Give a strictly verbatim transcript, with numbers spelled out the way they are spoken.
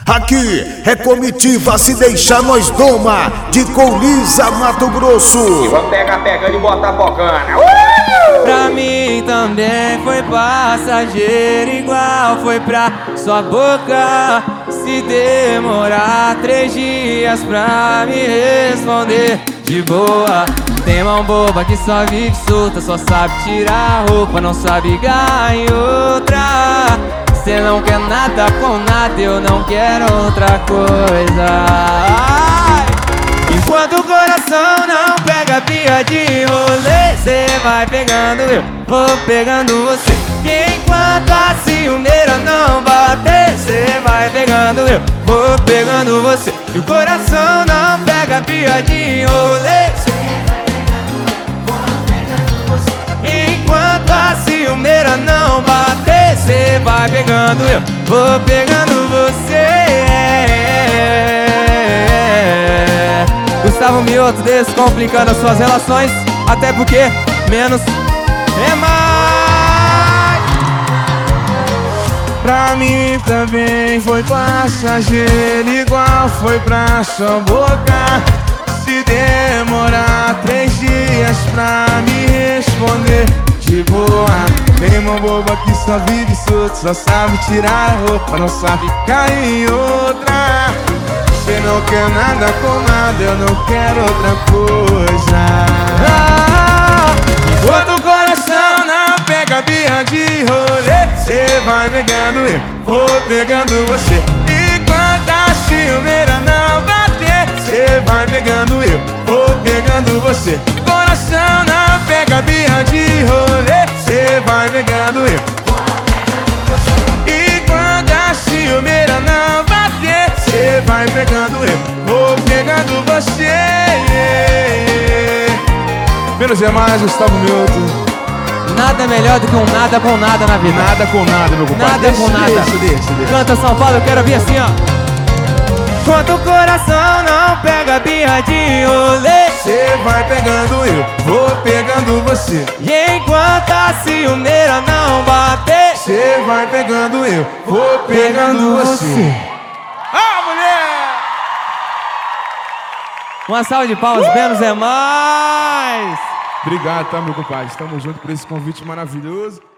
Aqui é comitiva, se deixar nós doma, de Colniza, Mato Grosso. E vamos pegar pegando e botar bocana. Uh! Pra mim também foi passageiro, igual foi pra sua boca. Se demorar três dias pra me responder de boa. Tem mão boba que só vive solta, só sabe tirar a roupa, não sabe ganhar em outra. Cê não quer nada com nada, eu não quero outra coisa. Ai! Enquanto o coração não pega pia de rolê, cê vai pegando eu, vou pegando você. E enquanto a ciumeira não bater, cê vai pegando eu, vou pegando você. E o coração não pega pia de rolê, cê vai pegando eu, vou pegando você. Enquanto a ciumeira não bater, cê vai pegando eu, vou pegando você. Gustavo Mioto descomplicando as suas relações, até porque menos é mais. Pra mim também foi passageiro, igual foi pra sua boca. Se demorar três dias pra me responder de boa. Tem uma boba que só vive solto, só sabe tirar a roupa, não sabe cair em outra. Cê não quer nada com nada, eu não quero outra coisa. Ah, enquanto o coração não pega birra de rolê, cê vai pegando eu, vou pegando você. Enquanto a ciumeira não bater, cê vai pegando eu, vou pegando você. Coração não pega birra de rolê, cê vai pegando eu. E quando a ciumeira não bater, cê vai pegando eu, vou pegando você. Menos é mais, Gustavo Mioto. Nada é melhor do que um nada com nada na vida. Nada com nada, meu compadre. Nada deixa, com nada. Deixa, deixa, deixa. Canta São Paulo, eu quero ouvir assim, ó. Enquanto o coração não pega birra de rolê, Cê vai pegando eu, vou pegando você. e enquanto a ciumeira não bater, Cê vai pegando eu, vou pegando você. Ah, mulher! Uma salva de palmas, menos é mais. Obrigado, tá, meu compadre? Estamos juntos por esse convite maravilhoso.